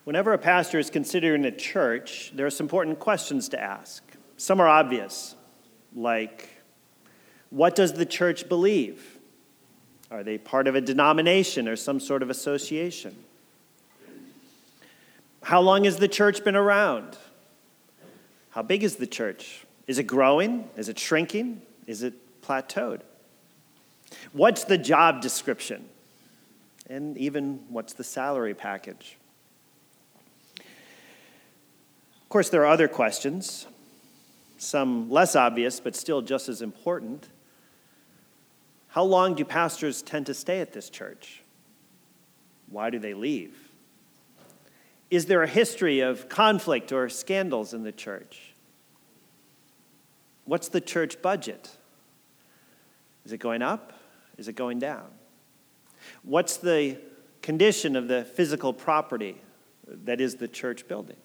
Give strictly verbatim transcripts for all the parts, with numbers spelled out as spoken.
Whenever a pastor is considering a church, there are some important questions to ask. Some are obvious, like, what does the church believe? Are they part of a denomination or some sort of association? How long has the church been around? How big is the church? Is it growing? Is it shrinking? Is it plateaued? What's the job description? And even what's the salary package? Of course, there are other questions, some less obvious, but still just as important. How long do pastors tend to stay at this church? Why do they leave? Is there a history of conflict or scandals in the church? What's the church budget? Is it going up? Is it going down? What's the condition of the physical property that is the church building?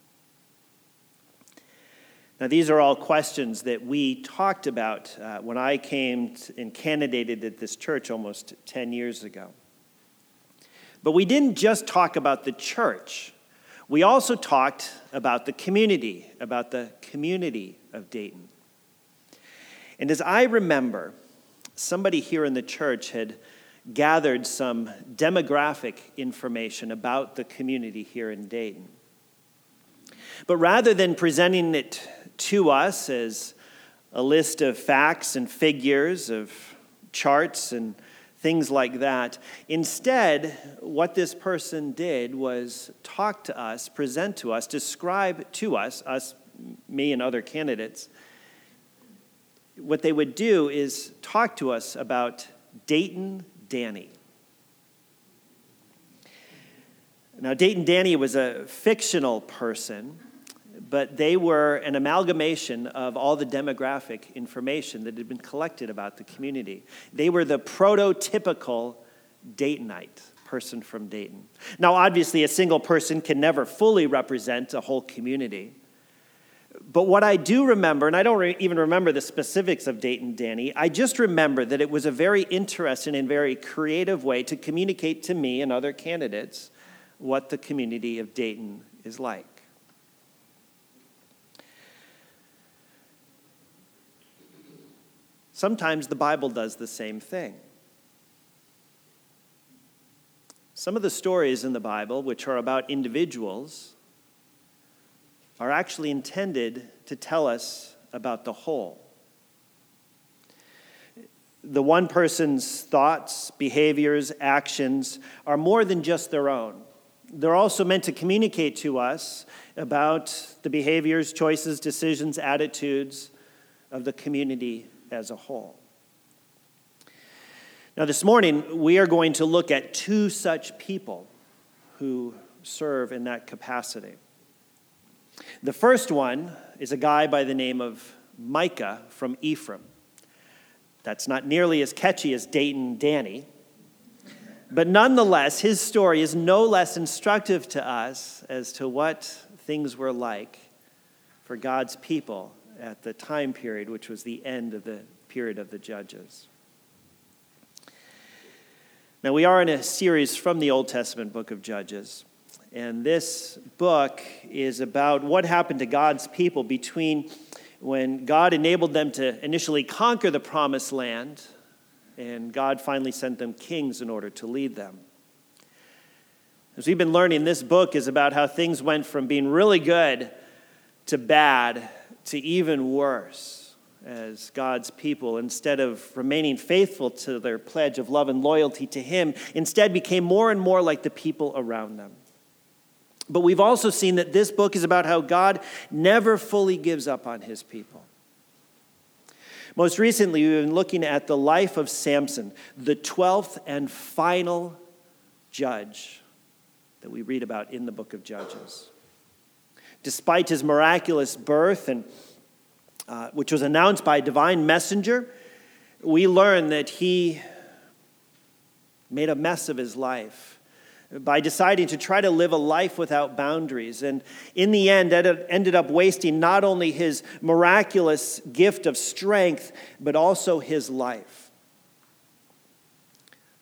Now, these are all questions that we talked about uh, when I came to, and candidated at this church almost ten years ago. But we didn't just talk about the church. We also talked about the community, about the community of Dayton. And as I remember, somebody here in the church had gathered some demographic information about the community here in Dayton. But rather than presenting it to us as a list of facts and figures, of charts and things like that, instead, what this person did was talk to us, present to us, describe to us, us, me and other candidates. What they would do is talk to us about Dayton Danny. Now, Dayton Danny was a fictional person, but they were an amalgamation of all the demographic information that had been collected about the community. They were the prototypical Daytonite person from Dayton. Now, obviously, a single person can never fully represent a whole community. But what I do remember, and I don't re- even remember the specifics of Dayton Danny, I just remember that it was a very interesting and very creative way to communicate to me and other candidates what the community of Dayton is like. Sometimes the Bible does the same thing. Some of the stories in the Bible, which are about individuals, are actually intended to tell us about the whole. The one person's thoughts, behaviors, actions are more than just their own. They're also meant to communicate to us about the behaviors, choices, decisions, attitudes of the community as a whole. Now, this morning, we are going to look at two such people who serve in that capacity. The first one is a guy by the name of Micah from Ephraim. That's not nearly as catchy as Dayton Danny, but nonetheless, his story is no less instructive to us as to what things were like for God's people at the time period, which was the end of the period of the Judges. Now, we are in a series from the Old Testament book of Judges, and this book is about what happened to God's people between when God enabled them to initially conquer the promised land and God finally sent them kings in order to lead them. As we've been learning, this book is about how things went from being really good to bad to even worse, as God's people, instead of remaining faithful to their pledge of love and loyalty to Him, instead became more and more like the people around them. But we've also seen that this book is about how God never fully gives up on His people. Most recently, we've been looking at the life of Samson, the twelfth and final judge that we read about in the book of Judges. Despite his miraculous birth, and uh, which was announced by a divine messenger, we learn that he made a mess of his life by deciding to try to live a life without boundaries. And in the end, ended up wasting not only his miraculous gift of strength, but also his life.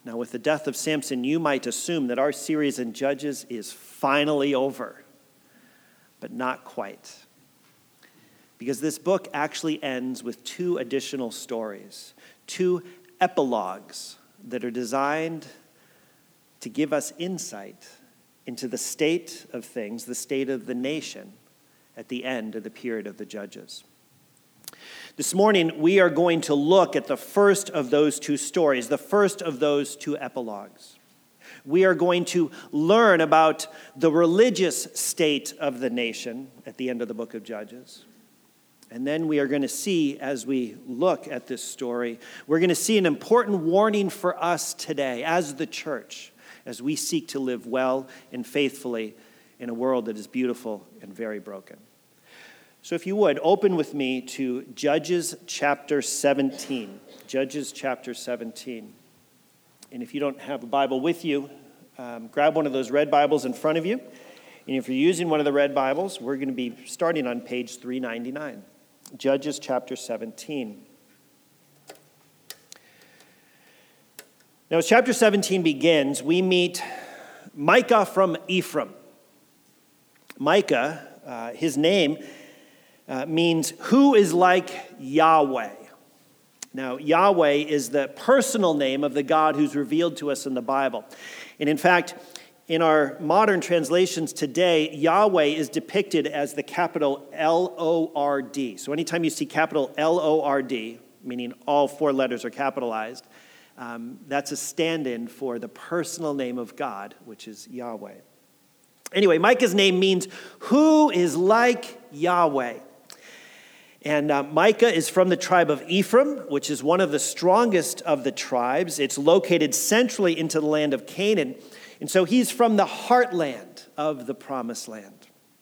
Now, with the death of Samson, you might assume that our series in Judges is finally over, but not quite. Because this book actually ends with two additional stories, two epilogues that are designed to give us insight into the state of things, the state of the nation at the end of the period of the Judges. This morning, we are going to look at the first of those two stories, the first of those two epilogues. We are going to learn about the religious state of the nation at the end of the book of Judges. And then we are going to see, as we look at this story, we're going to see an important warning for us today as the church, as we seek to live well and faithfully in a world that is beautiful and very broken. So if you would, open with me to Judges chapter seventeen. Judges chapter seventeen. And if you don't have a Bible with you, um, grab one of those red Bibles in front of you. And if you're using one of the red Bibles, we're going to be starting on page three ninety-nine. Judges chapter seventeen. Now, as chapter seventeen begins, we meet Micah from Ephraim. Micah, uh, his name uh, means who is like Yahweh. Now, Yahweh is the personal name of the God who's revealed to us in the Bible. And in fact, in our modern translations today, Yahweh is depicted as the capital L O R D. So anytime you see capital L O R D, meaning all four letters are capitalized, um, that's a stand-in for the personal name of God, which is Yahweh. Anyway, Micah's name means who is like Yahweh. And uh, Micah is from the tribe of Ephraim, which is one of the strongest of the tribes. It's located centrally into the land of Canaan. And so he's from the heartland of the promised land.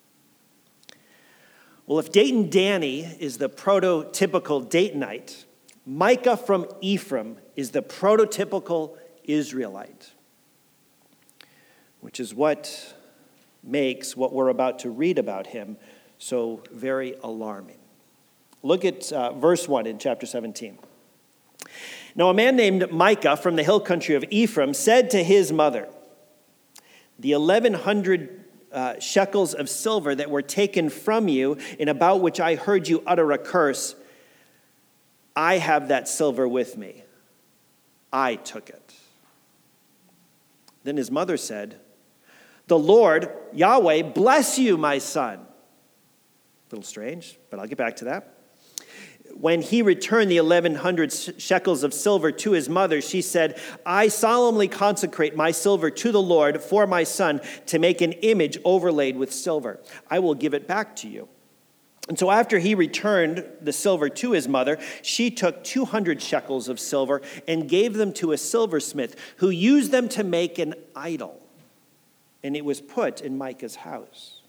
Well, if Dayton Danny is the prototypical Daytonite, Micah from Ephraim is the prototypical Israelite, which is what makes what we're about to read about him so very alarming. Look at uh, verse one in chapter seventeen. Now a man named Micah from the hill country of Ephraim said to his mother, the eleven hundred uh, shekels of silver that were taken from you and about which I heard you utter a curse, I have that silver with me. I took it. Then his mother said, the Lord, Yahweh, bless you, my son. A little strange, but I'll get back to that. When he returned the eleven hundred shekels of silver to his mother, she said, I solemnly consecrate my silver to the Lord for my son to make an image overlaid with silver. I will give it back to you. And so after he returned the silver to his mother, she took two hundred shekels of silver and gave them to a silversmith who used them to make an idol. And it was put in Micah's house.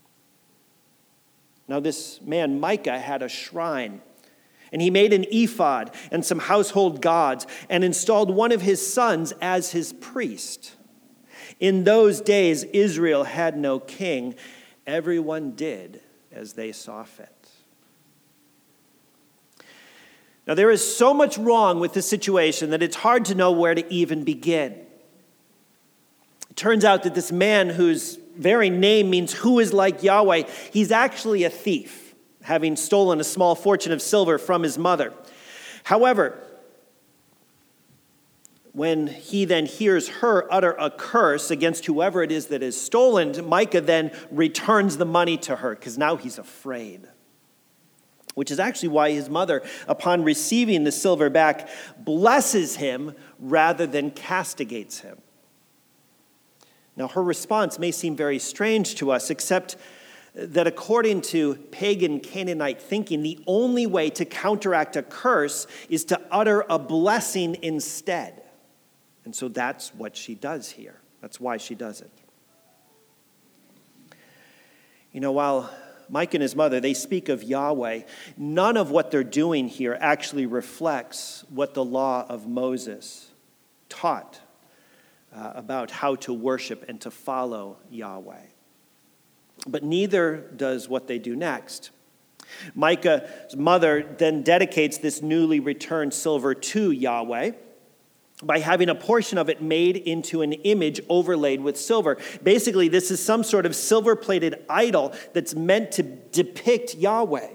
Now this man Micah had a shrine, and he made an ephod and some household gods and installed one of his sons as his priest. In those days, Israel had no king. Everyone did as they saw fit. Now, there is so much wrong with this situation that it's hard to know where to even begin. It turns out that this man whose very name means who is like Yahweh, he's actually a thief, having stolen a small fortune of silver from his mother. However, when he then hears her utter a curse against whoever it is that is stolen, Micah then returns the money to her because now he's afraid. Which is actually why his mother, upon receiving the silver back, blesses him rather than castigates him. Now, her response may seem very strange to us, except that according to pagan Canaanite thinking, the only way to counteract a curse is to utter a blessing instead. And so that's what she does here. That's why she does it. You know, while Micah and his mother, they speak of Yahweh, none of what they're doing here actually reflects what the law of Moses taught uh, about how to worship and to follow Yahweh. But neither does what they do next. Micah's mother then dedicates this newly returned silver to Yahweh. by having a portion of it made into an image overlaid with silver. Basically, this is some sort of silver-plated idol that's meant to depict Yahweh.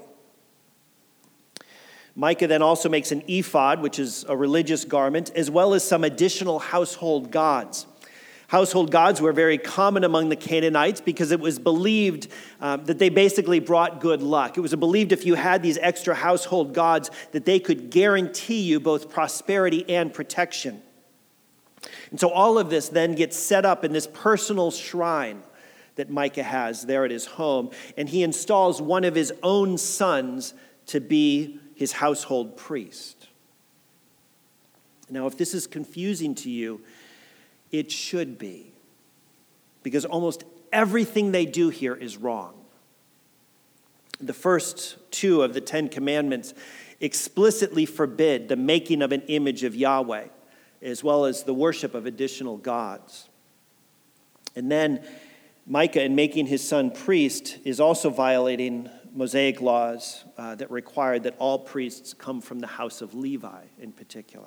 Micah then also makes an ephod, which is a religious garment, as well as some additional household gods. Household gods were very common among the Canaanites because it was believed um, that they basically brought good luck. It was believed if you had these extra household gods that they could guarantee you both prosperity and protection. And so all of this then gets set up in this personal shrine that Micah has there at his home, and he installs one of his own sons to be his household priest. Now, if this is confusing to you, it should be, because almost everything they do here is wrong. The first two of the Ten Commandments explicitly forbid the making of an image of Yahweh, as well as the worship of additional gods. And then Micah, in making his son priest, is also violating Mosaic laws uh, that required that all priests come from the house of Levi in particular.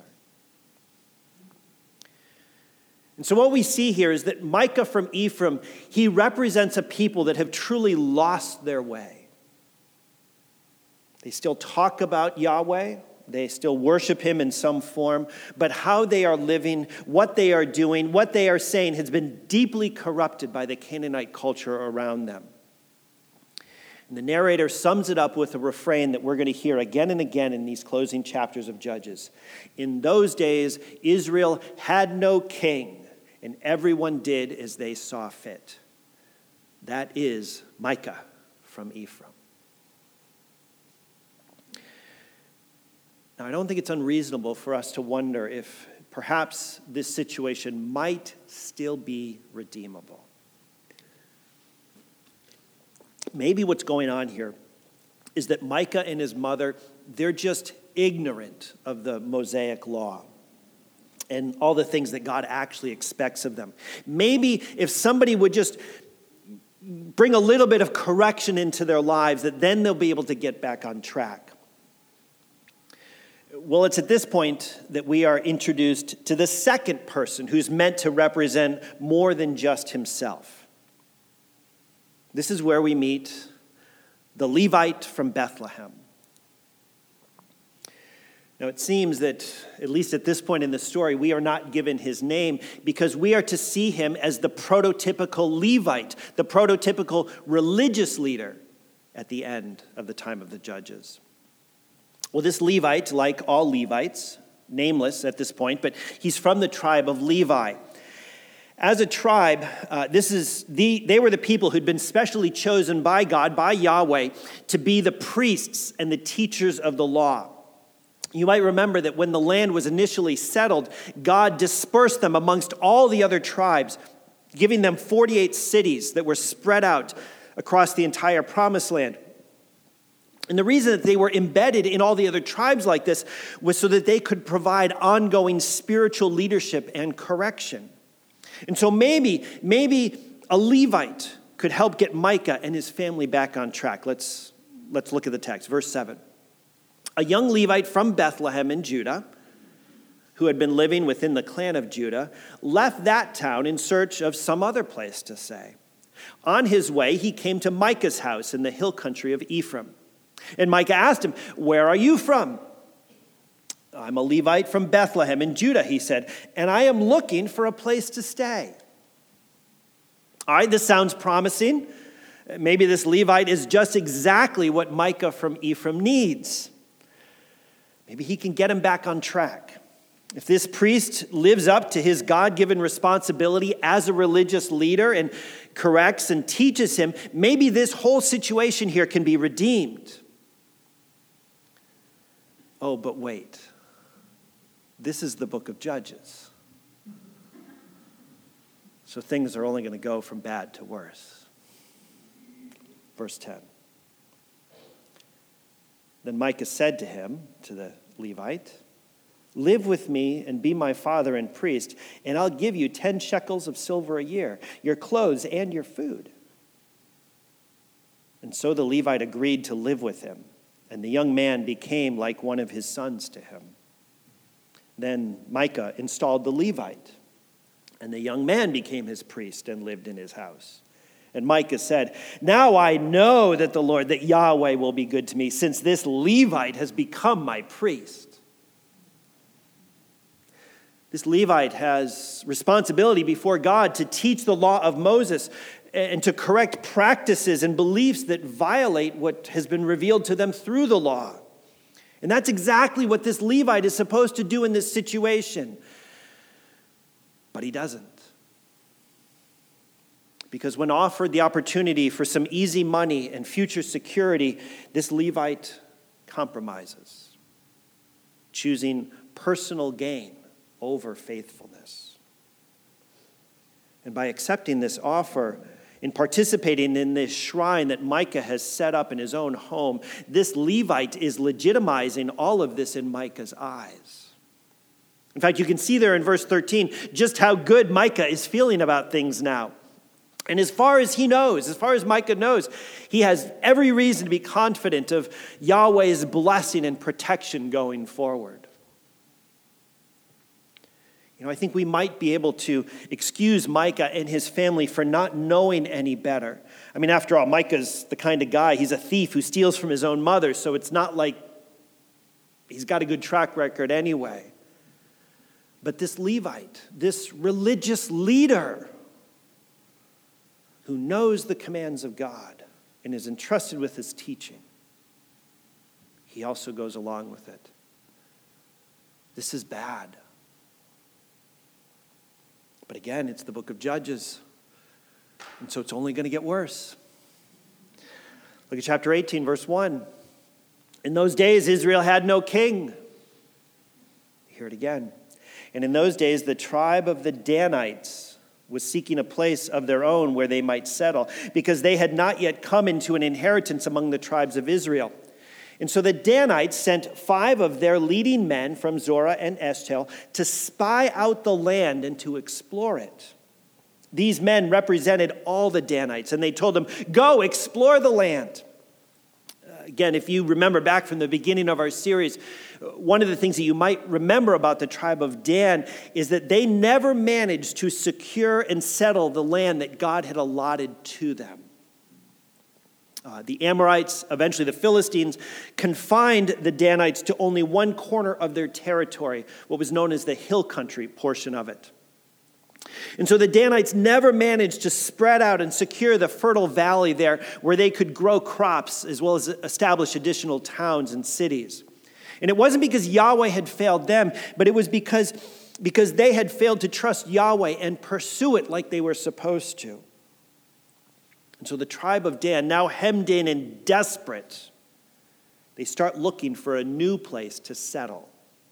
And so what we see here is that Micah from Ephraim, he represents a people that have truly lost their way. They still talk about Yahweh. They still worship him in some form. But how they are living, what they are doing, what they are saying has been deeply corrupted by the Canaanite culture around them. And the narrator sums it up with a refrain that we're going to hear again and again in these closing chapters of Judges. In those days, Israel had no king, and everyone did as they saw fit. That is Micah from Ephraim. Now, I don't think it's unreasonable for us to wonder if perhaps this situation might still be redeemable. Maybe what's going on here is that Micah and his mother, they're just ignorant of the Mosaic law and all the things that God actually expects of them. Maybe if somebody would just bring a little bit of correction into their lives, that then they'll be able to get back on track. Well, it's at this point that we are introduced to the second person who's meant to represent more than just himself. This is where we meet the Levite from Bethlehem. Now, it seems that, at least at this point in the story, we are not given his name because we are to see him as the prototypical Levite, the prototypical religious leader at the end of the time of the Judges. Well, this Levite, like all Levites, nameless at this point, but he's from the tribe of Levi. As a tribe, uh, this is the they were the people who'd been specially chosen by God, by Yahweh, to be the priests and the teachers of the law. You might remember that when the land was initially settled, God dispersed them amongst all the other tribes, giving them forty-eight cities that were spread out across the entire promised land. And the reason that they were embedded in all the other tribes like this was so that they could provide ongoing spiritual leadership and correction. And so maybe, maybe a Levite could help get Micah and his family back on track. Let's, let's look at the text, verse seven. A young Levite from Bethlehem in Judah, who had been living within the clan of Judah, left that town in search of some other place to stay. On his way, he came to Micah's house in the hill country of Ephraim. And Micah asked him, "Where are you from?" "I'm a Levite from Bethlehem in Judah," he said, "and I am looking for a place to stay." All right, this sounds promising. Maybe this Levite is just exactly what Micah from Ephraim needs. Maybe he can get him back on track. If this priest lives up to his God-given responsibility as a religious leader and corrects and teaches him, maybe this whole situation here can be redeemed. Oh, but wait. This is the book of Judges. So things are only going to go from bad to worse. Verse ten. Then Micah said to him, to the Levite, "Live with me and be my father and priest, and I'll give you ten shekels of silver a year, your clothes and your food." And so the Levite agreed to live with him, and the young man became like one of his sons to him. Then Micah installed the Levite, and the young man became his priest and lived in his house. And Micah said, "Now I know that the Lord, that Yahweh will be good to me, since this Levite has become my priest." This Levite has responsibility before God to teach the law of Moses and to correct practices and beliefs that violate what has been revealed to them through the law. And that's exactly what this Levite is supposed to do in this situation. But he doesn't. Because when offered the opportunity for some easy money and future security, this Levite compromises, choosing personal gain over faithfulness. And by accepting this offer, in participating in this shrine that Micah has set up in his own home, this Levite is legitimizing all of this in Micah's eyes. In fact, you can see there in verse thirteen just how good Micah is feeling about things now. And as far as he knows, as far as Micah knows, he has every reason to be confident of Yahweh's blessing and protection going forward. You know, I think we might be able to excuse Micah and his family for not knowing any better. I mean, after all, Micah's the kind of guy, he's a thief who steals from his own mother, so it's not like he's got a good track record anyway. But this Levite, this religious leader who knows the commands of God and is entrusted with his teaching, he also goes along with it. This is bad. But again, it's the book of Judges, and so it's only going to get worse. Look at chapter eighteen, verse one. In those days, Israel had no king. Hear it again. And in those days, the tribe of the Danites was seeking a place of their own where they might settle, because they had not yet come into an inheritance among the tribes of Israel. And so the Danites sent five of their leading men from Zorah and Eshtaol to spy out the land and to explore it. These men represented all the Danites, and they told them, "Go, explore the land." Uh, again, if you remember back from the beginning of our series, one of the things that you might remember about the tribe of Dan is that they never managed to secure and settle the land that God had allotted to them. Uh, the Amorites, eventually the Philistines, confined the Danites to only one corner of their territory, what was known as the hill country portion of it. And so the Danites never managed to spread out and secure the fertile valley there where they could grow crops as well as establish additional towns and cities. And it wasn't because Yahweh had failed them, but it was because, because they had failed to trust Yahweh and pursue it like they were supposed to. And so the tribe of Dan, now hemmed in and desperate, they start looking for a new place to settle.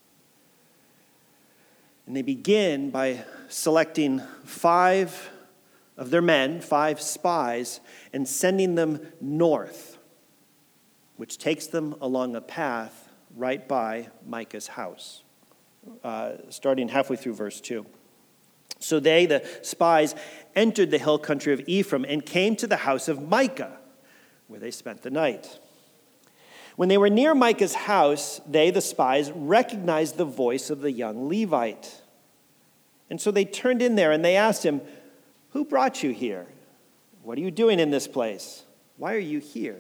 And they begin by selecting five of their men, five spies, and sending them north, which takes them along a path right by Micah's house, uh, starting halfway through verse two. So they, the spies, entered the hill country of Ephraim and came to the house of Micah, where they spent the night. When they were near Micah's house, they, the spies, recognized the voice of the young Levite. And so they turned in there and they asked him, "Who brought you here? What are you doing in this place? Why are you here?"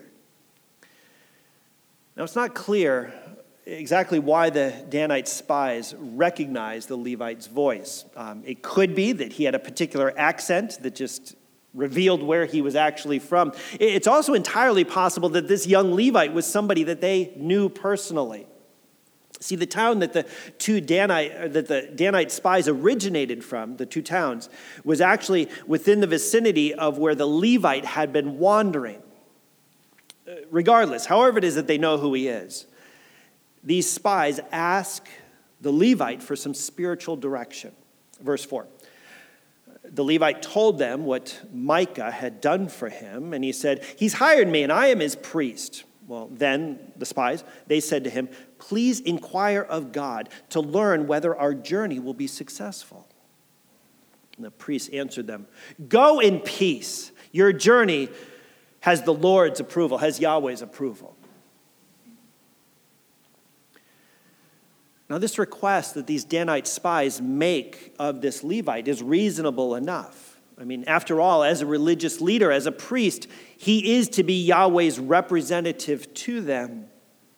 Now, it's not clear exactly why the Danite spies recognized the Levite's voice. Um, it could be that he had a particular accent that just revealed where he was actually from. It's also entirely possible that this young Levite was somebody that they knew personally. See, the town that the two Danite, that the Danite spies originated from, the two towns, was actually within the vicinity of where the Levite had been wandering. Regardless, however it is that they know who he is, these spies ask the Levite for some spiritual direction. Verse four. The Levite told them what Micah had done for him, and he said, "He's hired me, and I am his priest." Well, then the spies, they said to him, "Please inquire of God to learn whether our journey will be successful." And the priest answered them, "Go in peace. Your journey has the Lord's approval, has Yahweh's approval." Now, this request that these Danite spies make of this Levite is reasonable enough. I mean, after all, as a religious leader, as a priest, he is to be Yahweh's representative to them.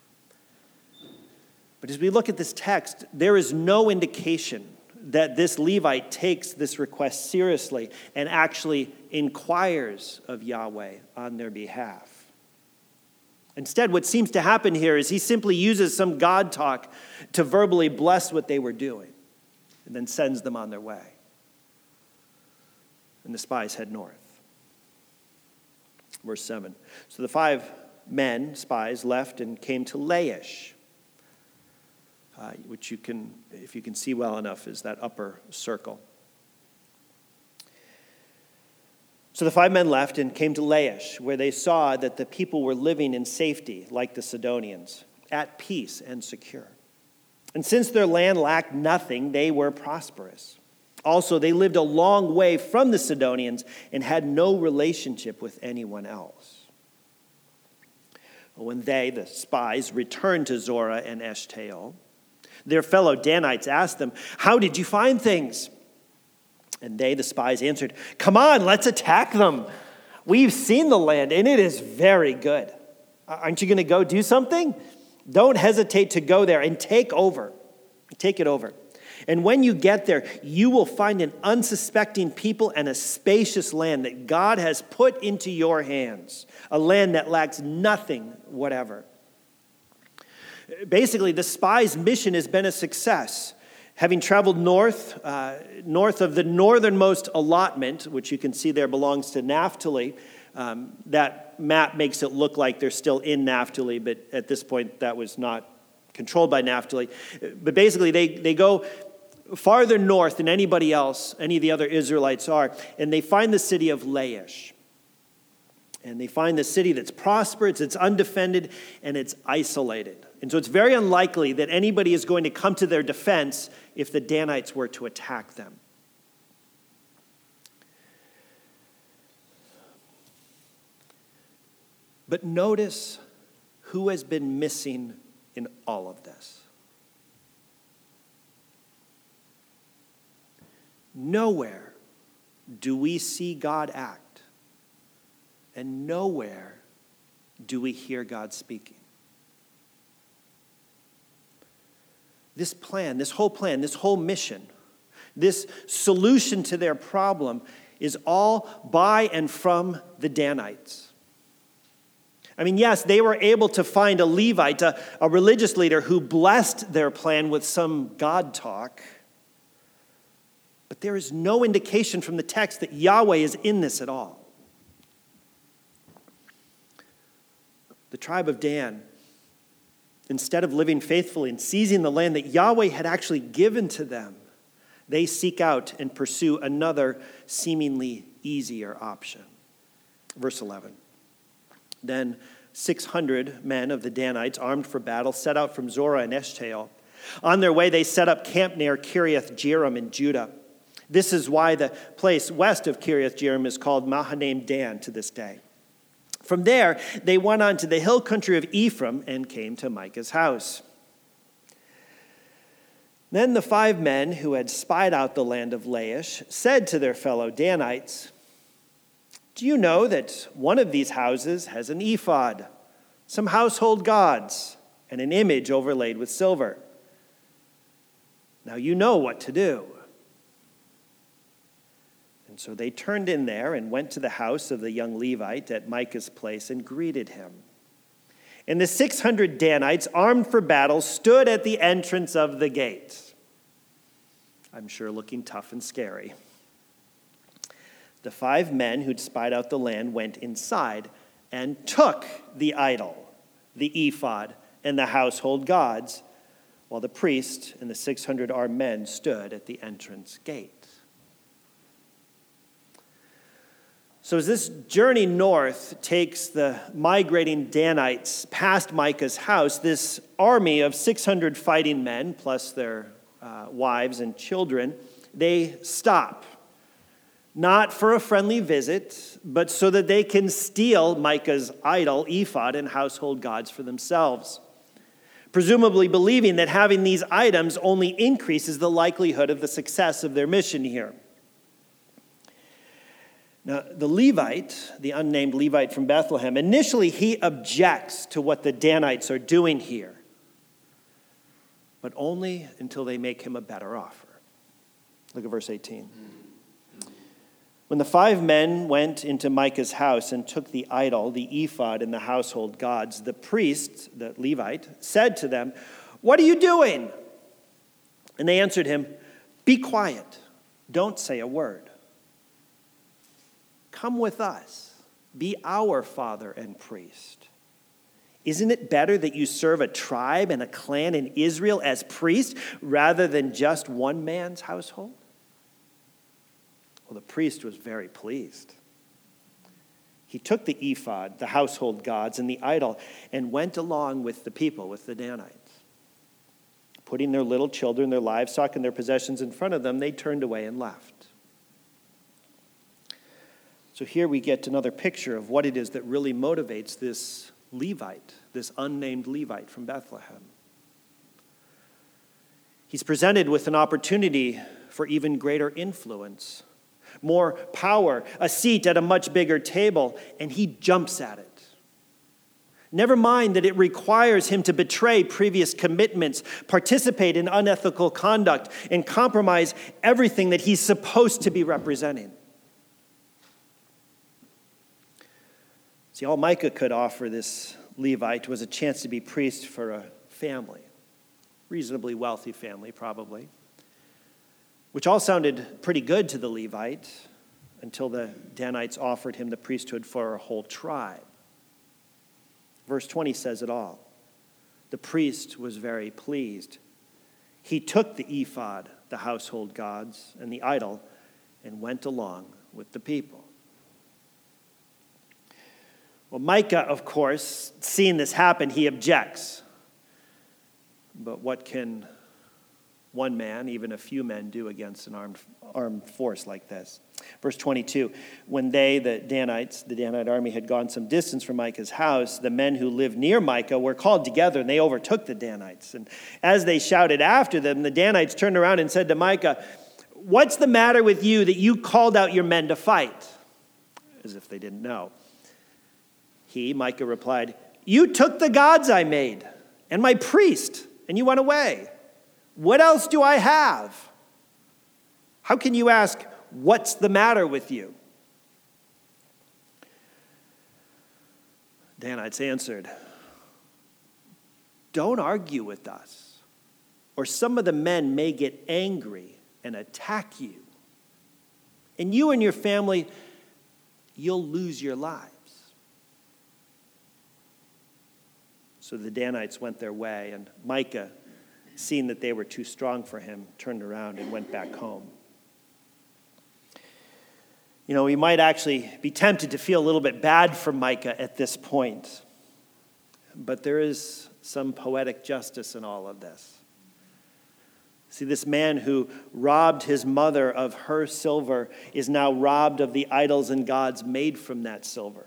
But as we look at this text, there is no indication that this Levite takes this request seriously and actually inquires of Yahweh on their behalf. Instead, what seems to happen here is he simply uses some God talk to verbally bless what they were doing and then sends them on their way. And the spies head north. Verse seven. So the five men, spies, left and came to Laish, uh, which you can, if you can see well enough, is that upper circle. So the five men left and came to Laish, where they saw that the people were living in safety, like the Sidonians, at peace and secure. And since their land lacked nothing, they were prosperous. Also, they lived a long way from the Sidonians and had no relationship with anyone else. When they, the spies, returned to Zorah and Eshtaol, their fellow Danites asked them, "How did you find things?" And they, the spies, answered, "Come on, let's attack them. We've seen the land, and it is very good. Aren't you going to go do something? Don't hesitate to go there and take over. Take it over. And when you get there, you will find an unsuspecting people and a spacious land that God has put into your hands, a land that lacks nothing whatever." Basically, the spies' mission has been a success. Having traveled north, uh, north of the northernmost allotment, which you can see there belongs to Naphtali, um, that map makes it look like they're still in Naphtali, but at this point that was not controlled by Naphtali. But basically they, they go farther north than anybody else, any of the other Israelites are, and they find the city of Laish. And they find the city that's prosperous, it's undefended, and it's isolated. And so it's very unlikely that anybody is going to come to their defense if the Danites were to attack them. But notice who has been missing in all of this. Nowhere do we see God act. And nowhere do we hear God speaking. This plan, this whole plan, this whole mission, this solution to their problem is all by and from the Danites. I mean, yes, they were able to find a Levite, a, a religious leader who blessed their plan with some God talk. But there is no indication from the text that Yahweh is in this at all. The tribe of Dan, instead of living faithfully and seizing the land that Yahweh had actually given to them, they seek out and pursue another seemingly easier option. Verse eleven. Then six hundred men of the Danites, armed for battle, set out from Zorah and Eshtaol. On their way, they set up camp near Kiriath Jearim in Judah. This is why the place west of Kiriath Jearim is called Mahanaim Dan to this day. From there, they went on to the hill country of Ephraim and came to Micah's house. Then the five men who had spied out the land of Laish said to their fellow Danites, "Do you know that one of these houses has an ephod, some household gods, and an image overlaid with silver? Now you know what to do." And so they turned in there and went to the house of the young Levite at Micah's place and greeted him. And the six hundred Danites, armed for battle, stood at the entrance of the gate. I'm sure looking tough and scary. The five men who'd spied out the land went inside and took the idol, the ephod, and the household gods, while the priest and the six hundred armed men stood at the entrance gate. So as this journey north takes the migrating Danites past Micah's house, this army of six hundred fighting men, plus their uh, wives and children, they stop. Not for a friendly visit, but so that they can steal Micah's idol, ephod, and household gods for themselves. presumably believing that having these items only increases the likelihood of the success of their mission here. Now, the Levite, the unnamed Levite from Bethlehem, initially he objects to what the Danites are doing here, but only until they make him a better offer. Look at verse eighteen. When the five men went into Micah's house and took the idol, the ephod, and the household gods, the priest, the Levite, said to them, "What are you doing?" And they answered him, "Be quiet. Don't say a word. Come with us. Be our father and priest. Isn't it better that you serve a tribe and a clan in Israel as priest rather than just one man's household?" Well, the priest was very pleased. He took the ephod, the household gods, and the idol and went along with the people, with the Danites. Putting their little children, their livestock, and their possessions in front of them, they turned away and left. So here we get another picture of what it is that really motivates this Levite, this unnamed Levite from Bethlehem. He's presented with an opportunity for even greater influence, more power, a seat at a much bigger table, and he jumps at it. Never mind that it requires him to betray previous commitments, participate in unethical conduct, and compromise everything that he's supposed to be representing. See, all Micah could offer this Levite was a chance to be priest for a family, reasonably wealthy family probably, which all sounded pretty good to the Levite until the Danites offered him the priesthood for a whole tribe. Verse twenty says it all. The priest was very pleased. He took the ephod, the household gods, and the idol, and went along with the people. Well, Micah, of course, seeing this happen, he objects. But what can one man, even a few men, do against an armed armed force like this? Verse twenty-two, when they, the Danites, the Danite army, had gone some distance from Micah's house, the men who lived near Micah were called together, and they overtook the Danites. And as they shouted after them, the Danites turned around and said to Micah, "What's the matter with you that you called out your men to fight?" As if they didn't know. He, Micah, replied, "You took the gods I made and my priest, and you went away. What else do I have? How can you ask, 'What's the matter with you?'" Danites answered, "Don't argue with us, or some of the men may get angry and attack you. And you and your family, you'll lose your lives." So the Danites went their way, and Micah, seeing that they were too strong for him, turned around and went back home. You know, we might actually be tempted to feel a little bit bad for Micah at this point, but there is some poetic justice in all of this. See, this man who robbed his mother of her silver is now robbed of the idols and gods made from that silver.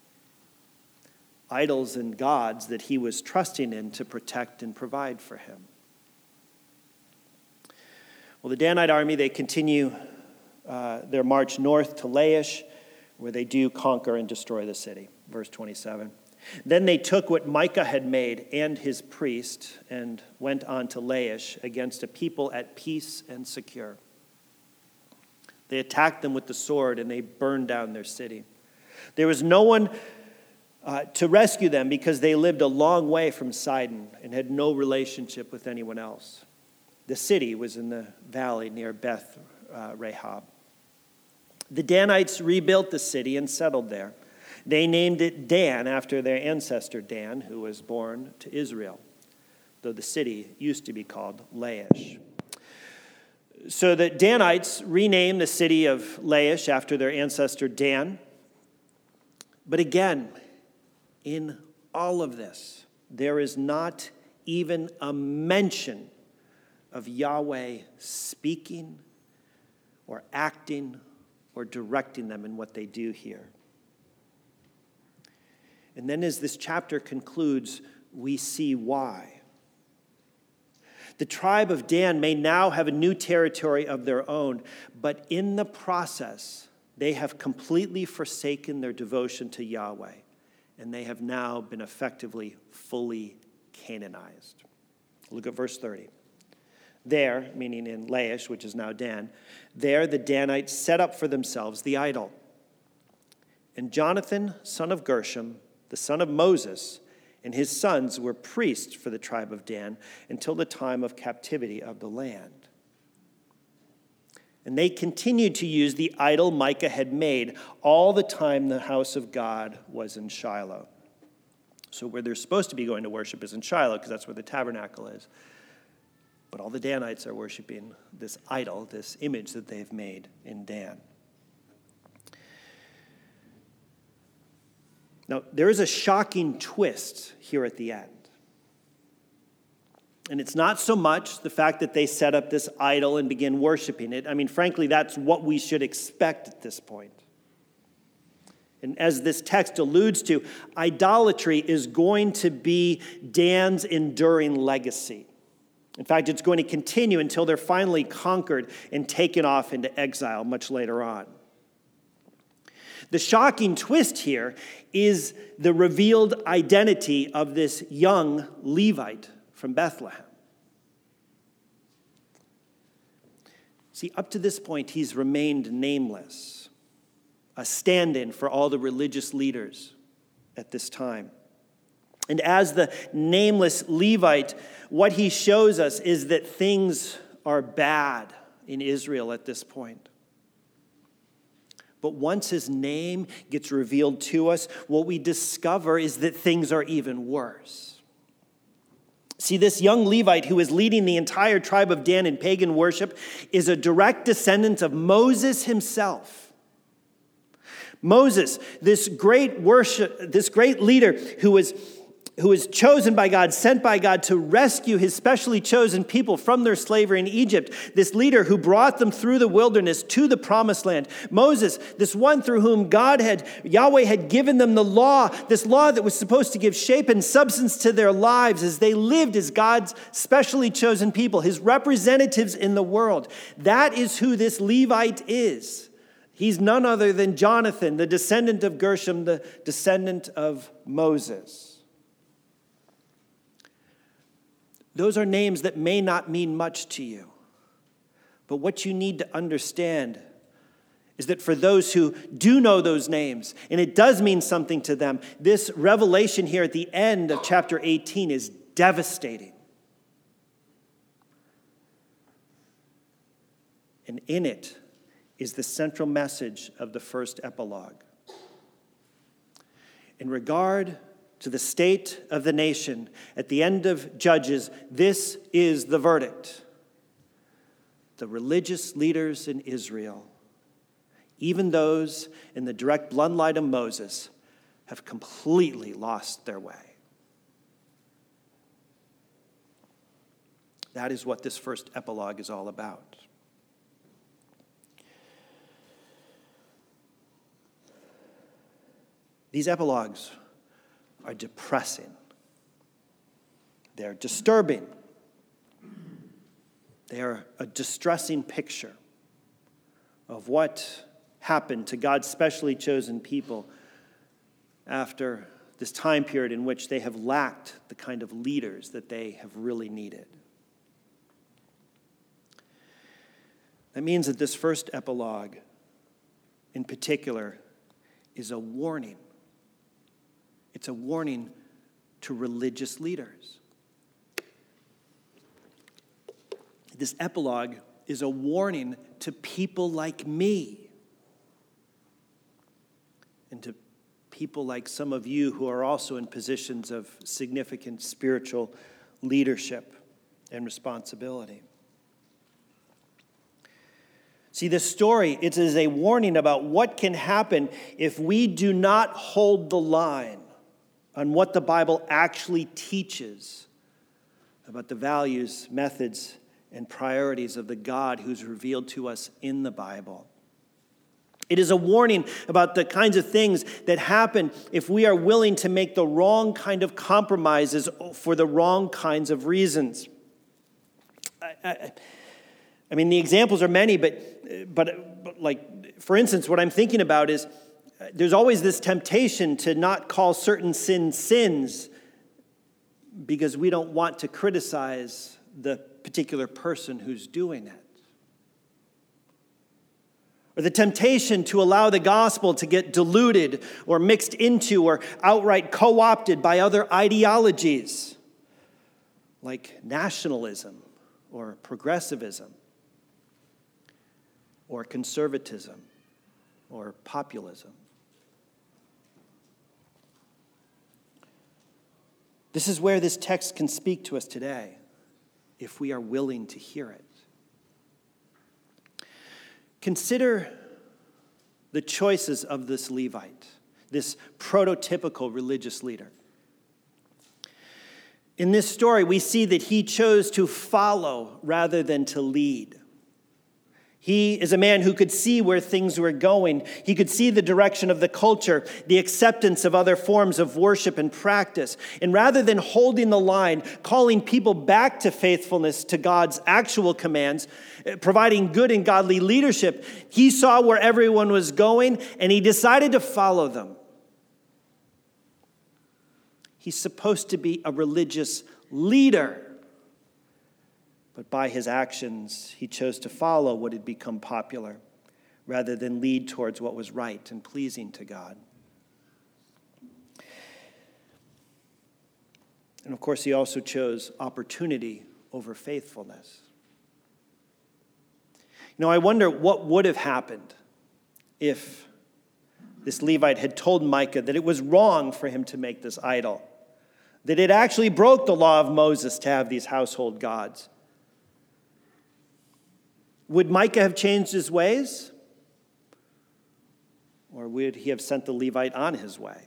Idols and gods that he was trusting in to protect and provide for him. Well, the Danite army, they continue uh, their march north to Laish, where they do conquer and destroy the city. Verse twenty-seven. Then they took what Micah had made and his priest and went on to Laish against a people at peace and secure. They attacked them with the sword and they burned down their city. There was no one Uh, to rescue them because they lived a long way from Sidon and had no relationship with anyone else. The city was in the valley near Beth uh, Rahab. The Danites rebuilt the city and settled there. They named it Dan after their ancestor Dan, who was born to Israel, though the city used to be called Laish. So the Danites renamed the city of Laish after their ancestor Dan. But again, in all of this, there is not even a mention of Yahweh speaking or acting or directing them in what they do here. And then as this chapter concludes, we see why. The tribe of Dan may now have a new territory of their own, but in the process, they have completely forsaken their devotion to Yahweh, and they have now been effectively fully Canaanized. Look at verse thirty. There, meaning in Laish, which is now Dan, there the Danites set up for themselves the idol. And Jonathan, son of Gershom, the son of Moses, and his sons were priests for the tribe of Dan until the time of captivity of the land. And they continued to use the idol Micah had made all the time the house of God was in Shiloh. So where they're supposed to be going to worship is in Shiloh, because that's where the tabernacle is. But all the Danites are worshiping this idol, this image that they've made in Dan. Now, there is a shocking twist here at the end. And it's not so much the fact that they set up this idol and begin worshiping it. I mean, frankly, that's what we should expect at this point. And as this text alludes to, idolatry is going to be Dan's enduring legacy. In fact, it's going to continue until they're finally conquered and taken off into exile much later on. The shocking twist here is the revealed identity of this young Levite from Bethlehem. See, up to this point, he's remained nameless, a stand-in for all the religious leaders at this time. And as the nameless Levite, what he shows us is that things are bad in Israel at this point. But once his name gets revealed to us, what we discover is that things are even worse. See, this young Levite who is leading the entire tribe of Dan in pagan worship is a direct descendant of Moses himself. Moses, this great worship, this great leader who was who was chosen by God, sent by God to rescue his specially chosen people from their slavery in Egypt. This leader who brought them through the wilderness to the promised land. Moses, this one through whom God had, Yahweh had given them the law, this law that was supposed to give shape and substance to their lives as they lived as God's specially chosen people, his representatives in the world. That is who this Levite is. He's none other than Jonathan, the descendant of Gershom, the descendant of Moses. Those are names that may not mean much to you. But what you need to understand is that for those who do know those names, and it does mean something to them, this revelation here at the end of chapter eighteen is devastating. And in it is the central message of the first epilogue. In regard to the state of the nation, at the end of Judges, this is the verdict. The religious leaders in Israel, even those in the direct bloodline of Moses, have completely lost their way. That is what this first epilogue is all about. These epilogues are depressing. They're disturbing. They are a distressing picture of what happened to God's specially chosen people after this time period in which they have lacked the kind of leaders that they have really needed. That means that this first epilogue, in particular, is a warning. It's a warning to religious leaders. This epilogue is a warning to people like me and to people like some of you who are also in positions of significant spiritual leadership and responsibility. See, this story, it is a warning about what can happen if we do not hold the line on what the Bible actually teaches about the values, methods, and priorities of the God who's revealed to us in the Bible. It is a warning about the kinds of things that happen if we are willing to make the wrong kind of compromises for the wrong kinds of reasons. I, I, I mean, the examples are many, but, but, but like, for instance, what I'm thinking about is uh, there's always this temptation to not call certain sins sins because we don't want to criticize the particular person who's doing it. Or the temptation to allow the gospel to get diluted or mixed into or outright co-opted by other ideologies like nationalism or progressivism or conservatism or populism. This is where this text can speak to us today if we are willing to hear it. Consider the choices of this Levite, this prototypical religious leader. In this story, we see that he chose to follow rather than to lead. He is a man who could see where things were going. He could see the direction of the culture, the acceptance of other forms of worship and practice. And rather than holding the line, calling people back to faithfulness to God's actual commands, providing good and godly leadership, he saw where everyone was going and he decided to follow them. He's supposed to be a religious leader. But by his actions, he chose to follow what had become popular rather than lead towards what was right and pleasing to God. And of course, he also chose opportunity over faithfulness. You know, I wonder what would have happened if this Levite had told Micah that it was wrong for him to make this idol, that it actually broke the law of Moses to have these household gods. Would Micah have changed his ways? Or would he have sent the Levite on his way?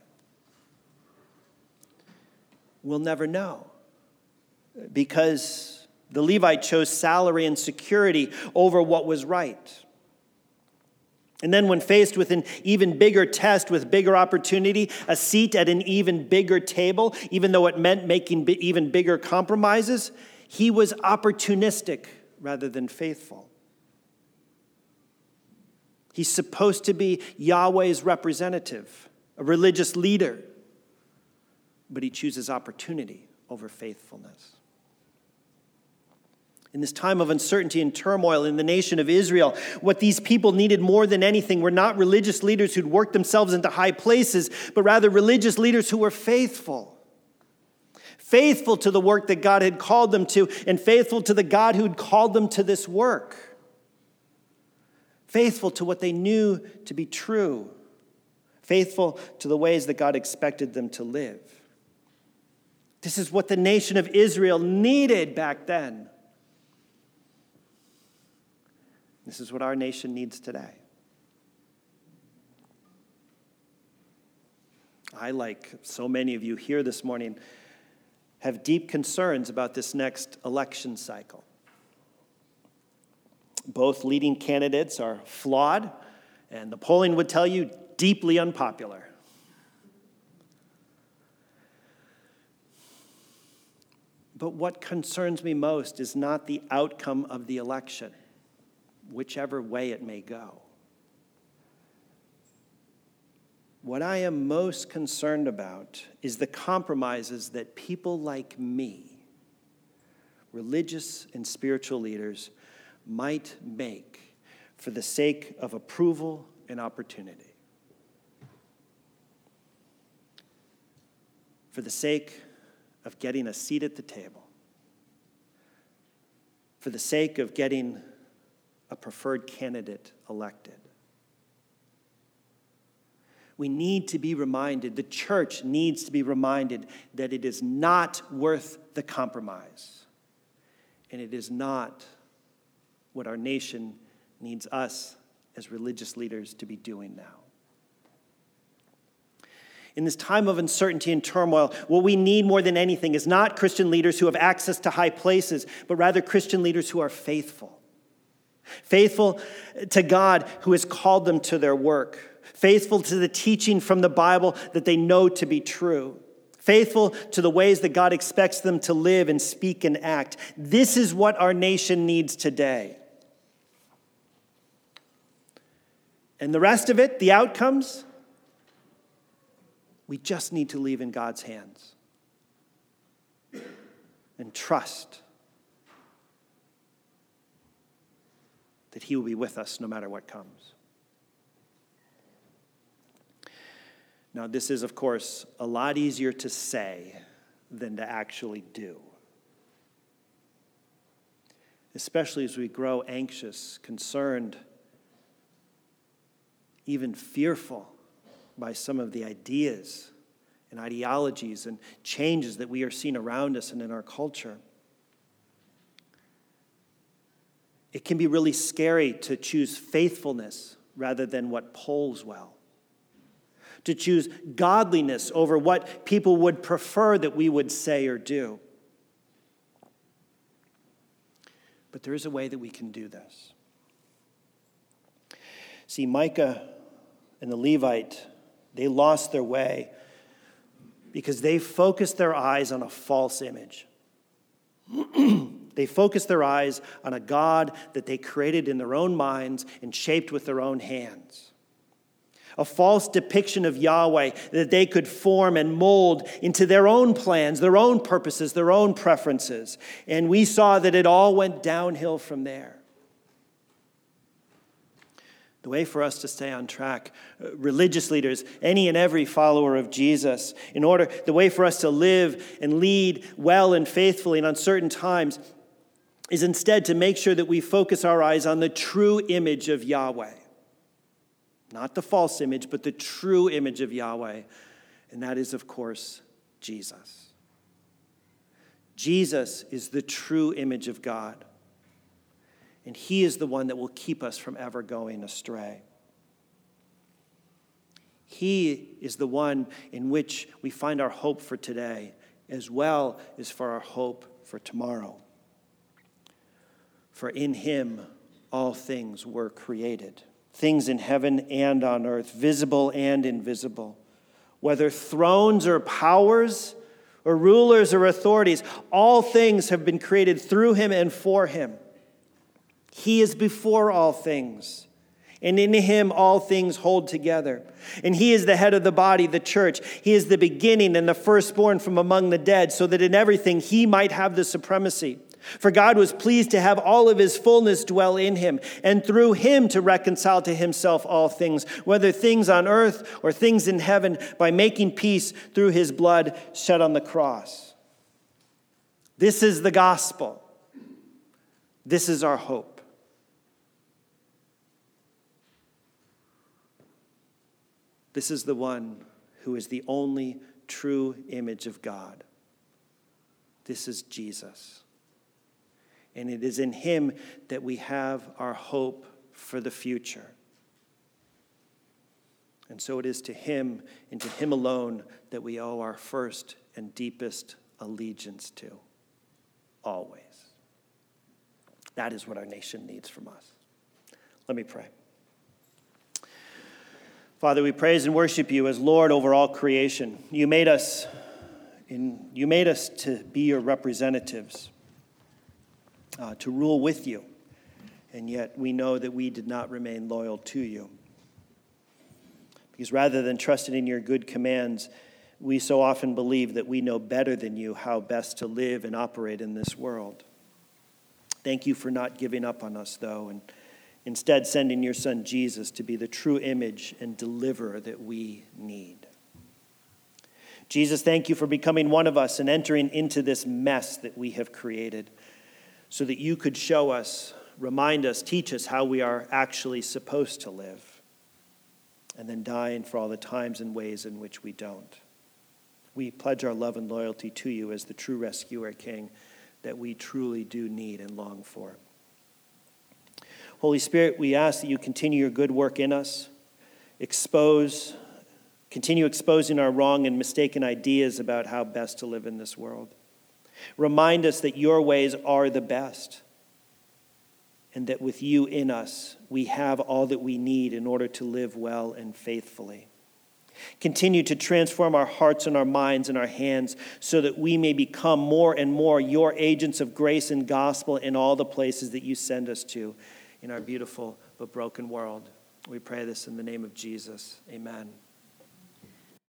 We'll never know. Because the Levite chose salary and security over what was right. And then when faced with an even bigger test, with bigger opportunity, a seat at an even bigger table, even though it meant making even bigger compromises, he was opportunistic rather than faithful. He's supposed to be Yahweh's representative, a religious leader, but he chooses opportunity over faithfulness. In this time of uncertainty and turmoil in the nation of Israel, what these people needed more than anything were not religious leaders who'd worked themselves into high places, but rather religious leaders who were faithful. Faithful to the work that God had called them to, and faithful to the God who'd called them to this work. Faithful to what they knew to be true. Faithful to the ways that God expected them to live. This is what the nation of Israel needed back then. This is what our nation needs today. I, like so many of you here this morning, have deep concerns about this next election cycle. Both leading candidates are flawed, and the polling would tell you deeply unpopular. But what concerns me most is not the outcome of the election, whichever way it may go. What I am most concerned about is the compromises that people like me, religious and spiritual leaders, might make for the sake of approval and opportunity. For the sake of getting a seat at the table. For the sake of getting a preferred candidate elected. We need to be reminded, the church needs to be reminded that it is not worth the compromise. And it is not what our nation needs us as religious leaders to be doing now. In this time of uncertainty and turmoil, what we need more than anything is not Christian leaders who have access to high places, but rather Christian leaders who are faithful. Faithful to God who has called them to their work. Faithful to the teaching from the Bible that they know to be true. faithful to the ways that God expects them to live and speak and act. This is what our nation needs today. And the rest of it, the outcomes, we just need to leave in God's hands and trust that he will be with us no matter what comes. Now, this is, of course, a lot easier to say than to actually do, especially as we grow anxious, concerned, even fearful by some of the ideas and ideologies and changes that we are seeing around us and in our culture. It can be really scary to choose faithfulness rather than what polls well, to choose godliness over what people would prefer that we would say or do. But there is a way that we can do this. See, Micah and the Levite, they lost their way because they focused their eyes on a false image. They focused their eyes on a God that they created in their own minds and shaped with their own hands. A false depiction of Yahweh that they could form and mold into their own plans, their own purposes, their own preferences. And we saw that it all went downhill from there. The way for us to stay on track, uh, religious leaders, any and every follower of Jesus, in order, the way for us to live and lead well and faithfully in uncertain times is instead to make sure that we focus our eyes on the true image of Yahweh. Not the false image, but the true image of Yahweh. And that is, of course, Jesus. Jesus is the true image of God. And he is the one that will keep us from ever going astray. He is the one in which we find our hope for today, as well as for our hope for tomorrow. For in him all things were created, things in heaven and on earth, visible and invisible, whether thrones or powers or rulers or authorities, all things have been created through him and for him. He is before all things, and in him all things hold together. And he is the head of the body, the church. He is the beginning and the firstborn from among the dead, so that in everything he might have the supremacy. For God was pleased to have all of his fullness dwell in him, and through him to reconcile to himself all things, whether things on earth or things in heaven, by making peace through his blood shed on the cross. This is the gospel. This is our hope. This is the one who is the only true image of God. This is Jesus. And it is in him that we have our hope for the future. And so it is to him and to him alone that we owe our first and deepest allegiance to, always. That is what our nation needs from us. Let me pray. Father, we praise and worship you as Lord over all creation. You made us, in, you made us to be your representatives, uh, to rule with you, and yet we know that we did not remain loyal to you. Because rather than trusting in your good commands, we so often believe that we know better than you how best to live and operate in this world. Thank you for not giving up on us, though, and instead sending your son Jesus to be the true image and deliverer that we need. Jesus, thank you for becoming one of us and entering into this mess that we have created so that you could show us, remind us, teach us how we are actually supposed to live, and then dying for all the times and ways in which we don't. We pledge our love and loyalty to you as the true rescuer, King, that we truly do need and long for. Holy Spirit, we ask that you continue your good work in us, expose, continue exposing our wrong and mistaken ideas about how best to live in this world. Remind us that your ways are the best, and that with you in us, we have all that we need in order to live well and faithfully. Continue to transform our hearts and our minds and our hands so that we may become more and more your agents of grace and gospel in all the places that you send us to in our beautiful but broken world. We pray this in the name of Jesus. Amen.